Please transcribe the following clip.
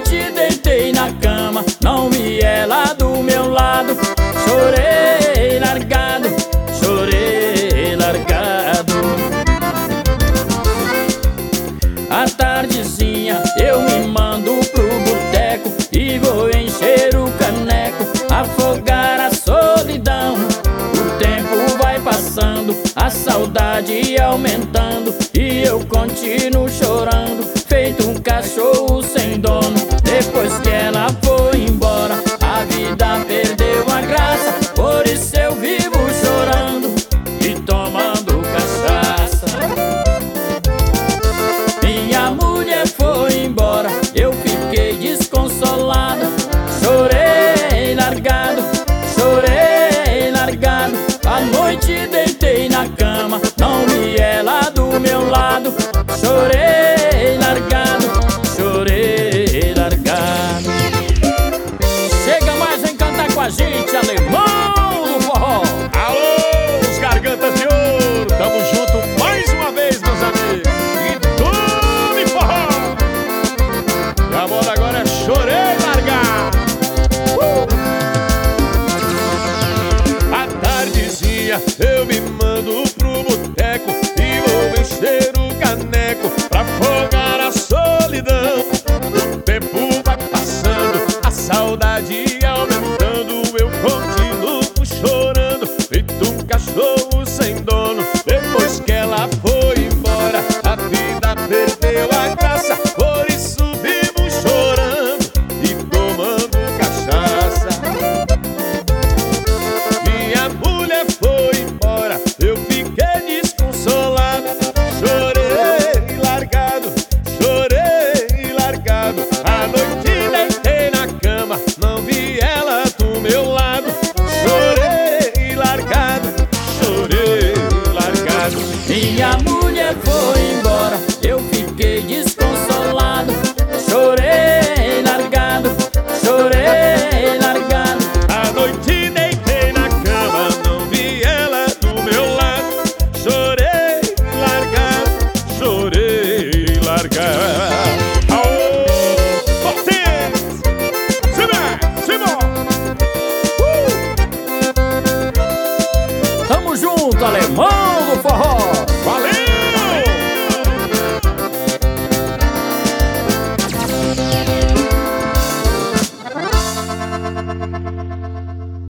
noite deitei na cama, não vi ela do meu lado. Chorei largado, chorei largado. À tardezinha eu me mando pro boteco e vou encher o caneco, afogar a solidão. O tempo vai passando, a saudade aumentando, e eu continuo chorando, feito um cachorro